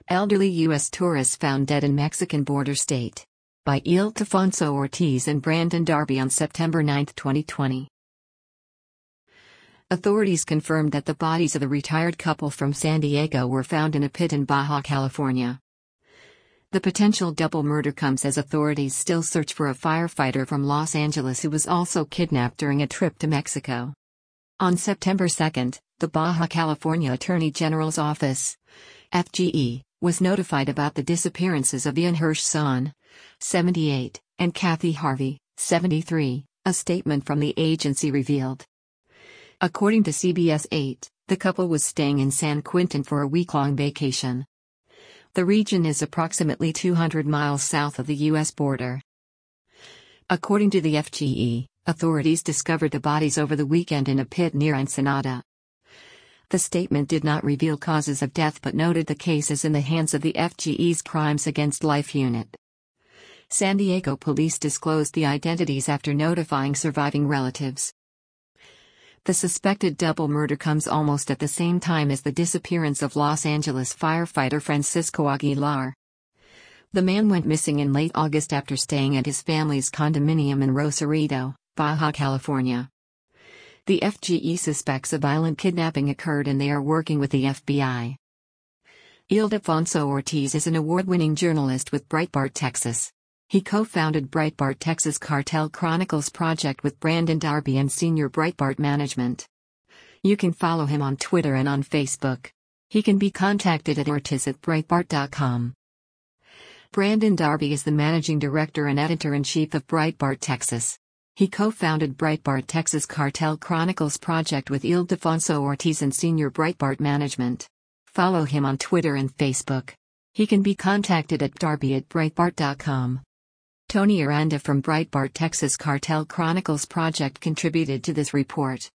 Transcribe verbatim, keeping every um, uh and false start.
Elderly U S tourists found dead in Mexican border state. By Ildefonso Ortiz and Brandon Darby on September ninth, twenty twenty. Authorities confirmed that the bodies of the retired couple from San Diego were found in a pit in Baja California. The potential double murder comes as authorities still search for a firefighter from Los Angeles who was also kidnapped during a trip to Mexico. On September second, the Baja California Attorney General's Office, F G E, was notified about the disappearances of Ian Hirschson, seventy-eight, and Kathy Harvey, seventy-three, a statement from the agency revealed. According to C B S eight, the couple was staying in San Quintin for a week-long vacation. The region is approximately two hundred miles south of the U S border. According to the F G E, authorities discovered the bodies over the weekend in a pit near Ensenada. The statement did not reveal causes of death but noted the case is in the hands of the F G E's Crimes Against Life Unit. San Diego police disclosed the identities after notifying surviving relatives. The suspected double murder comes almost at the same time as the disappearance of Los Angeles firefighter Francisco Aguilar. The man went missing in late August after staying at his family's condominium in Rosarito, Baja California. The F G E suspects a violent kidnapping occurred and they are working with the F B I. Ildefonso Ortiz is an award-winning journalist with Breitbart Texas. He co-founded Breitbart Texas Cartel Chronicles project with Brandon Darby and senior Breitbart management. You can follow him on Twitter and on Facebook. He can be contacted at ortiz at breitbart dot com. Brandon Darby is the managing director and editor-in-chief of Breitbart Texas. He co-founded Breitbart Texas Cartel Chronicles project with Ildefonso Ortiz and senior Breitbart management. Follow him on Twitter and Facebook. He can be contacted at darby at breitbart dot com. Tony Aranda from Breitbart Texas Cartel Chronicles project contributed to this report.